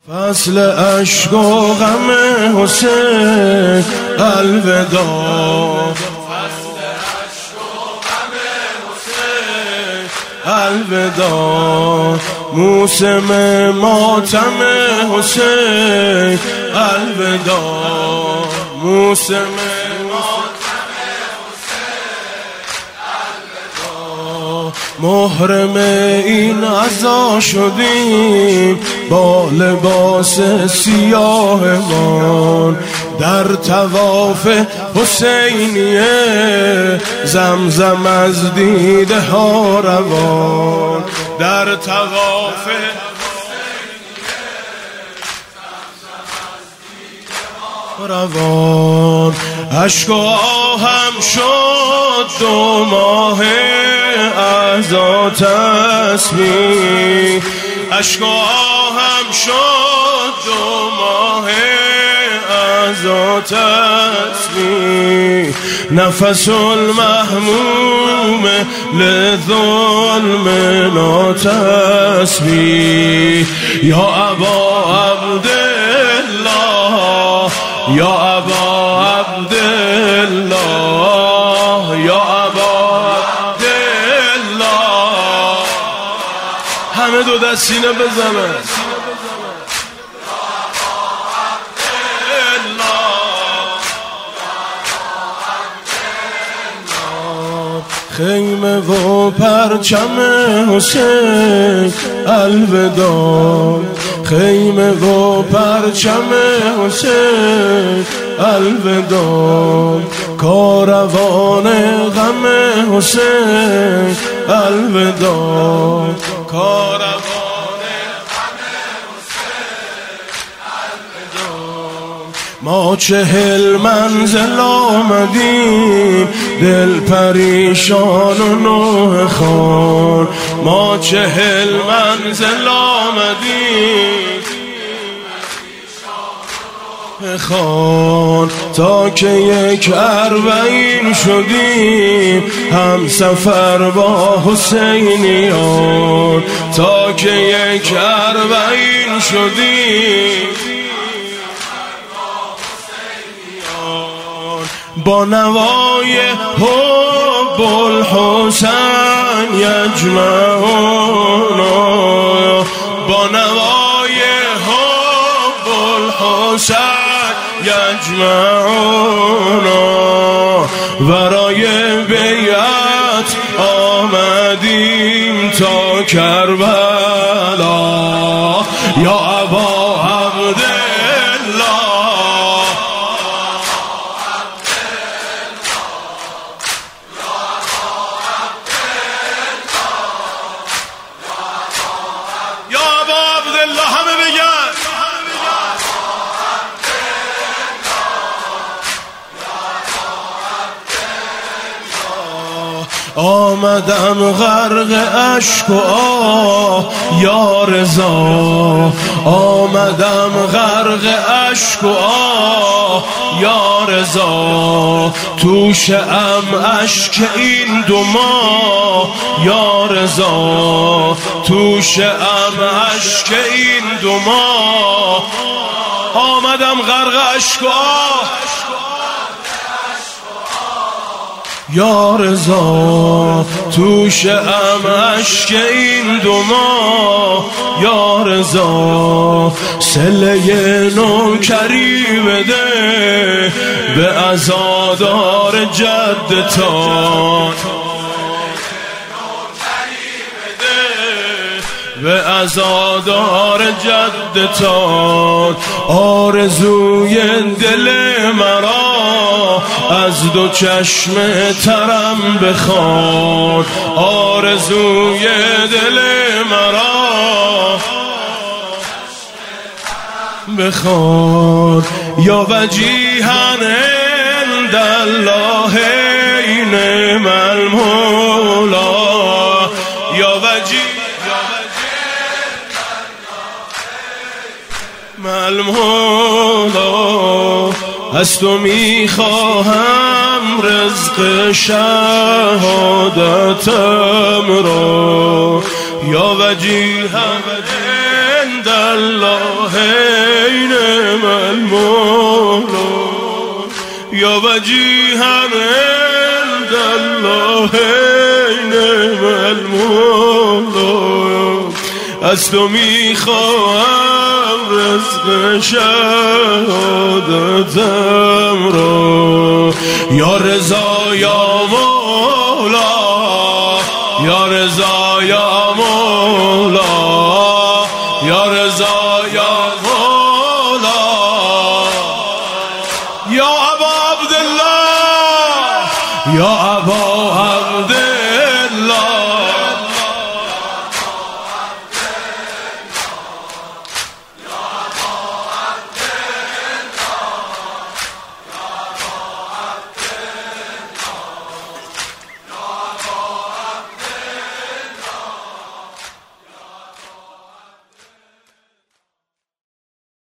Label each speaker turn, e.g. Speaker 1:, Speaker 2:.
Speaker 1: فصل عشق و غم حسین الوداع، فصل عشق و غم حسین الوداع، موسم ماتم حسین الوداع، موسم محرم این عزا شدیم با لباس سیاهمان، در طواف حسینیه زمزم از دیده ها روان، در طواف روان، اشک و آهم شد 2 ماه عزا تسبیح، اشک و آهم شد 2 ماه عزا تسبیح، نفس المحموم لظلم ناتسبیح، یا ابا عبدالله، یا ابا عبدالله، یا ابا عبدالله، همه دو دست سینه بزنن، خیمه و پرچم حسین الوداع، خیمه و پرچم حسین الوداع، کاروان غم حسین الوداع، کاروان غم حسین الوداع، ما 40 منزل آمدیم دل پریشان و نوح خان، ما 40 منزل آمدیم خان، تا که 1 شدیم هم سفر با حسینیان، تا که 1 شدیم با نوای حب الحسین یجمعونا، با نوای حب الحسین یجمعونا، ورای بیعت آمدیم تا کربلا، یا ابا عبدالله، همه بگن آمدم غرق اشک و آه یا رضا، آمدم غرق اشک و آه یا رضا، توشه ام اشک این 2 ماه یا رضا، توشه ام اشک این 2 ماه، آمدم غرق اشک و آه یا رضا، توشه ام اشک این 2 ماه یا رضا، صله نوکری بده به عزادار جدتان، به عزادار جدتان، آرزوی دل مرا از 2 چشم ترم بخوان، آرزوی دل مرا بخوان، یا وجیها عند الله نعم المولا، یا وجیها المولا، از تو میخواهم رزق شهادتم را، یا وجیها عند الله نعم المولا یا وجیها عند الله نعم المولا از تو میخواهم رزق شهادتم را یا رضا یا مولا